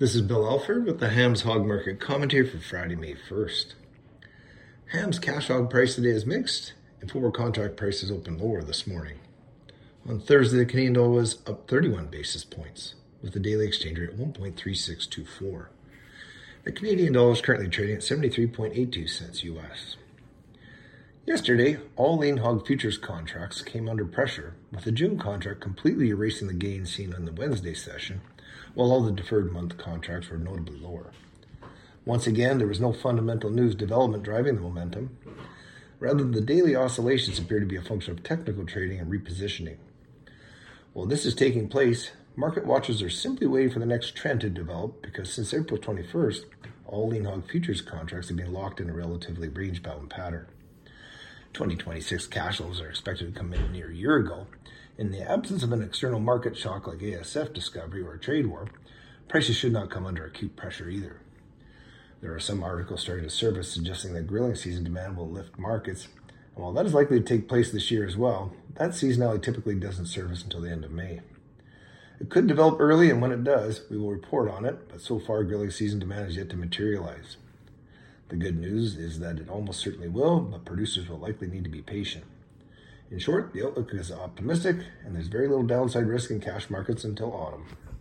This is Bill Alford with the Hams Hog Market Commentary for Friday, May 1st. Hams cash hog price today is mixed, and forward contract prices opened lower this morning. On Thursday, the Canadian dollar was up 31 basis points, with the daily exchange rate at 1.3624. The Canadian dollar is currently trading at 73.82 cents US. Yesterday, all lean hog futures contracts came under pressure, with the June contract completely erasing the gains seen on the Wednesday session, while all the deferred month contracts were notably lower. Once again, there was no fundamental news development driving the momentum. Rather, the daily oscillations appear to be a function of technical trading and repositioning. While this is taking place, market watchers are simply waiting for the next trend to develop because since April 21st, all lean hog futures contracts have been locked in a relatively range-bound pattern. 2026 cash flows are expected to come in near a year ago. In the absence of an external market shock like ASF discovery or a trade war, prices should not come under acute pressure either. There are some articles starting to surface suggesting that grilling season demand will lift markets, and while that is likely to take place this year as well, that seasonality typically doesn't surface until the end of May. It could develop early, and when it does, we will report on it, but so far grilling season demand is yet to materialize. The good news is that it almost certainly will, but producers will likely need to be patient. In short, the outlook is optimistic, and there's very little downside risk in cash markets until autumn.